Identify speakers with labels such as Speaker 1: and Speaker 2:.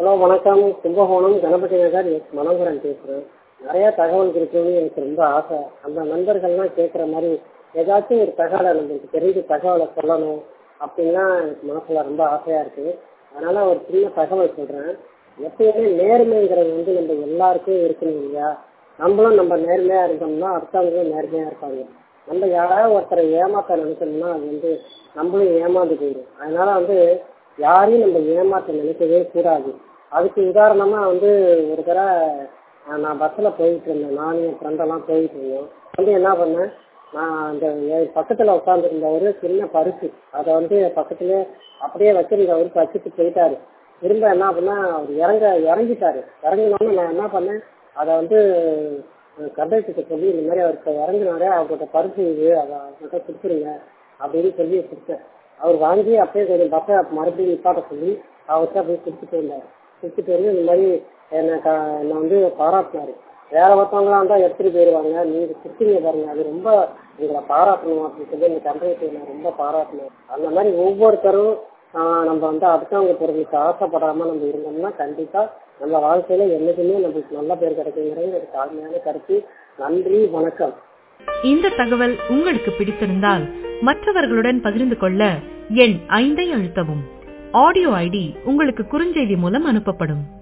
Speaker 1: Hello வணக்கம். கும்பகோணம் கணபதி நகர் மனோகரன் பேசுகிறேன். நிறைய தகவல் இருக்குன்னு எனக்கு ரொம்ப ஆசை. அந்த நண்பர்கள்லாம் கேட்குற மாதிரி ஏதாச்சும் ஒரு தகவலை நம்மளுக்கு தெரிஞ்ச தகவலை சொல்லணும் அப்படின்லாம் எனக்கு மனசில் ரொம்ப ஆசையாக இருக்குது. அதனால் ஒரு சின்ன தகவல் சொல்கிறேன். எப்பயுமே நேர்மைங்கிறது நம்ம எல்லாருக்கும் இருக்கணும் இல்லையா? நம்மளும் நம்ம நேர்மையாக இருந்தோம்னா அடுத்தவங்களும் நேர்மையாக இருப்பாங்க. நம்ம யாராவது ஒருத்தரை ஏமாற்ற நினைச்சோம்னா அது நம்மளும் ஏமாந்து போயிடும். அதனால் யாரையும் நம்ம ஏமாற்ற நினைக்கவே கூடாது. அதுக்கு உதாரணமாக ஒரு தடவை நான் பஸ்ஸில் போயிட்டு இருந்தேன். நானும் என் ஃப்ரெண்டெல்லாம் போயிட்டு இருந்தோம். என்ன பண்ணேன், நான் அந்த என் பக்கத்தில் உட்காந்துருந்தவர் சின்ன பரிசு அதை பக்கத்துலேயே அப்படியே வச்சுருந்தவர் வச்சுட்டு போயிட்டாரு. திரும்ப என்ன பண்ணேன், அவர் இறங்கிட்டாரு. இறங்கினோன்னு நான் என்ன பண்ணேன், அதை கண்டக்டர்கிட்ட சொல்லி இந்த மாதிரி அவருக்கு இறங்கினாரே அவர்கிட்ட பரிசு இது அதை அவர்கிட்ட கொடுத்துருங்க அப்படின்னு சொல்லி கொடுத்தேன். அவர் வாங்கி அப்படியே கொஞ்சம் பஸ்ஸை மறுபடியும் நிப்பாட்ட சொல்லி அவர்கிட்ட போய் கொடுத்துட்டு வந்தார். கொடுத்துட்டு இந்த மாதிரி என்னை பாராட்டினாரு. வேற ஒருத்தவங்களாம் இருந்தால் எடுத்துகிட்டு போயிடுவாங்க, நீங்கள் கொடுத்தீங்க பாருங்க, அது ரொம்ப உங்களை பாராட்டணும் அப்படின்னு சொல்லி இந்த கண்டக்டர் நான் ரொம்ப பாராட்டினேன். அந்த மாதிரி ஒவ்வொருத்தரும் நம்ம அடுத்தவங்க பொருளுக்கு ஆசைப்படாமல் நம்ம இருந்தோம்னா கண்டிப்பாக நம்ம வாழ்க்கையில என்னைக்குமே நம்மளுக்கு நல்ல பேர் கிடைக்குங்கிறது ஒரு தாழ்மையான கருத்து. நன்றி, வணக்கம்.
Speaker 2: இந்த தகவல் உங்களுக்கு பிடித்திருந்தால் மற்றவர்களுடன் பகிர்ந்து கொள்ள எண் 5 அழுத்தவும். ஆடியோ ஐடி உங்களுக்கு குறுஞ்செய்தி மூலம் அனுப்பப்படும்.